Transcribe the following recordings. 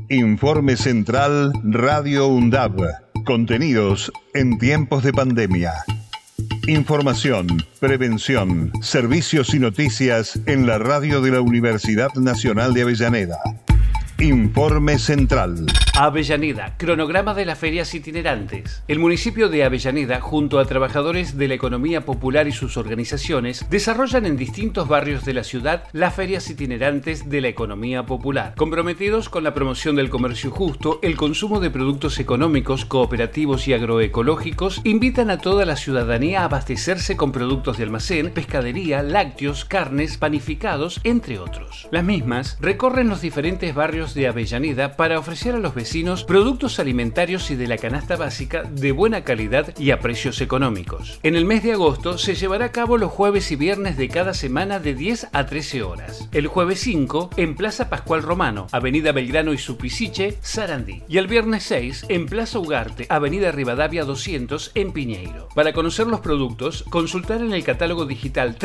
Informe Central Radio UNDAB. Contenidos en tiempos de pandemia. Información, prevención, servicios y noticias en la radio de la Universidad Nacional de Avellaneda. Informe Central. Avellaneda, cronograma de las ferias itinerantes. El municipio de Avellaneda, junto a trabajadores de la economía popular y sus organizaciones, desarrollan en distintos barrios de la ciudad las ferias itinerantes de la economía popular. Comprometidos con la promoción del comercio justo, el consumo de productos económicos, cooperativos y agroecológicos, invitan a toda la ciudadanía a abastecerse con productos de almacén, pescadería, lácteos, carnes, panificados, entre otros. Las mismas recorren los diferentes barrios de Avellaneda para ofrecer a los vecinos productos alimentarios y de la canasta básica de buena calidad y a precios económicos. En el mes de agosto se llevará a cabo los jueves y viernes de cada semana de 10 a 13 horas. El jueves 5 en Plaza Pascual Romano, Avenida Belgrano y Supisiche, Sarandí. Y el viernes 6 en Plaza Ugarte, Avenida Rivadavia 200 en Piñeiro. Para conocer los productos, consultar en el catálogo digital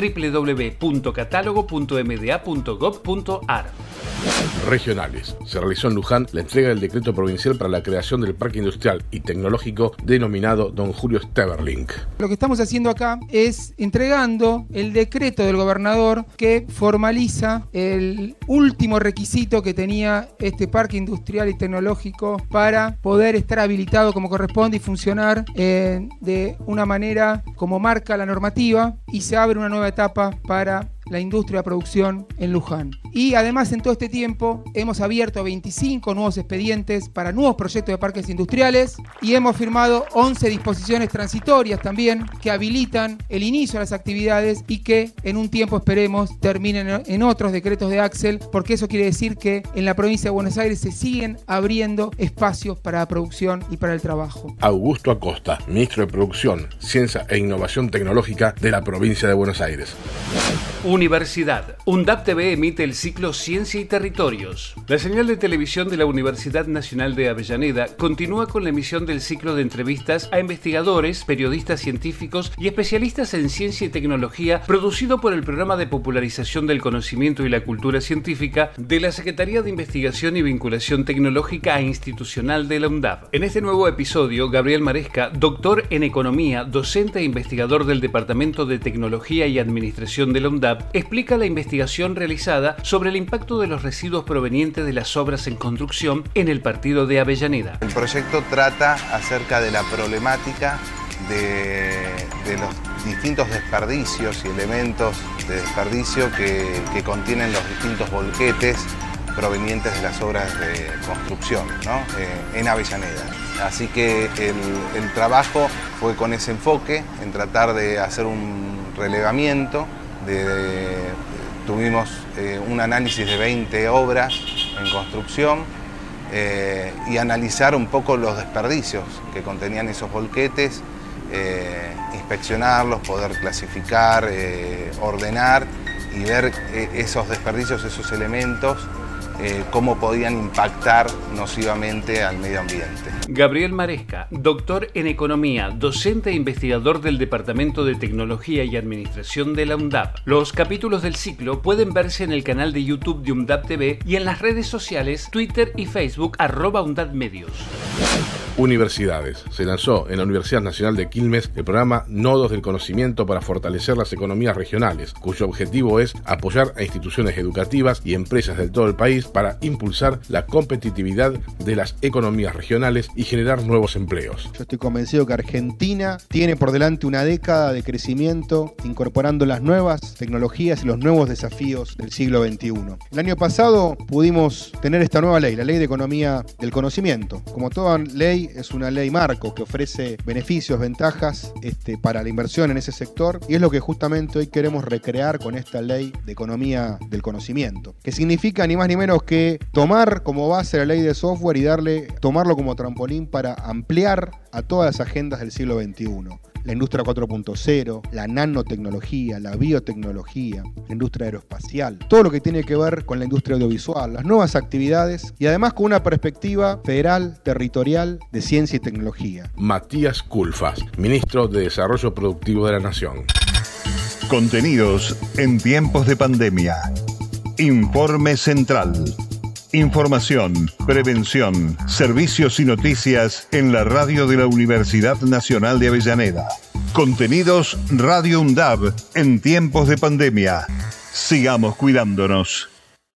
www.catálogo.mda.gov.ar. Regionales. Se realizó en Luján la entrega del decreto provincial para la creación del parque industrial y tecnológico denominado Don Julio Steverlink. Lo que estamos haciendo acá es entregando el decreto del gobernador que formaliza el último requisito que tenía este parque industrial y tecnológico para poder estar habilitado como corresponde y funcionar de una manera como marca la normativa, y se abre una nueva etapa para la industria de producción en Luján. Y además en todo este tiempo hemos abierto 25 nuevos expedientes para nuevos proyectos de parques industriales y hemos firmado 11 disposiciones transitorias también que habilitan el inicio de las actividades y que en un tiempo esperemos terminen en otros decretos de Axel, porque eso quiere decir que en la provincia de Buenos Aires se siguen abriendo espacios para la producción y para el trabajo. Augusto Acosta, ministro de Producción, Ciencia e Innovación Tecnológica de la provincia de Buenos Aires. Universidad. UNDAB TV emite el ciclo Ciencia y Territorios. La señal de televisión de la Universidad Nacional de Avellaneda continúa con la emisión del ciclo de entrevistas a investigadores, periodistas científicos y especialistas en ciencia y tecnología, producido por el Programa de Popularización del Conocimiento y la Cultura Científica de la Secretaría de Investigación y Vinculación Tecnológica e Institucional de la UNDAB. En este nuevo episodio, Gabriel Maresca, doctor en Economía, docente e investigador del Departamento de Tecnología y Administración de la UNDAB, explica la investigación realizada sobre el impacto de los residuos provenientes de las obras en construcción en el partido de Avellaneda. El proyecto trata acerca de la problemática de los distintos desperdicios y elementos de desperdicio que contienen los distintos volquetes provenientes de las obras de construcción, ¿no? En Avellaneda. Así que el trabajo fue con ese enfoque, en tratar de hacer un relevamiento. Tuvimos un análisis de 20 obras en construcción y analizar un poco los desperdicios que contenían esos volquetes, inspeccionarlos, poder clasificar, ordenar y ver esos desperdicios, esos elementos, cómo podían impactar nocivamente al medio ambiente. Gabriel Maresca, doctor en Economía, docente e investigador del Departamento de Tecnología y Administración de la UNDAB. Los capítulos del ciclo pueden verse en el canal de YouTube de UNDAB TV y en las redes sociales Twitter y Facebook @UNDABmedios. Universidades. Se lanzó en la Universidad Nacional de Quilmes el programa Nodos del Conocimiento para fortalecer las economías regionales, cuyo objetivo es apoyar a instituciones educativas y empresas de todo el país para impulsar la competitividad de las economías regionales y generar nuevos empleos. Yo estoy convencido que Argentina tiene por delante una década de crecimiento incorporando las nuevas tecnologías y los nuevos desafíos del siglo XXI. El año pasado pudimos tener esta nueva ley, la Ley de Economía del Conocimiento. Como toda ley, es una ley marco que ofrece beneficios, ventajas para la inversión en ese sector, y es lo que justamente hoy queremos recrear con esta Ley de Economía del Conocimiento, que significa ni más ni menos que tomar como base la ley de software y tomarlo como trampolín para ampliar a todas las agendas del siglo XXI. La industria 4.0, la nanotecnología, la biotecnología, la industria aeroespacial, todo lo que tiene que ver con la industria audiovisual, las nuevas actividades y además con una perspectiva federal, territorial, de ciencia y tecnología. Matías Culfas, ministro de Desarrollo Productivo de la Nación. Contenidos en tiempos de pandemia. Informe Central. Información, prevención, servicios y noticias en la radio de la Universidad Nacional de Avellaneda. Contenidos Radio UNDAB en tiempos de pandemia. Sigamos cuidándonos.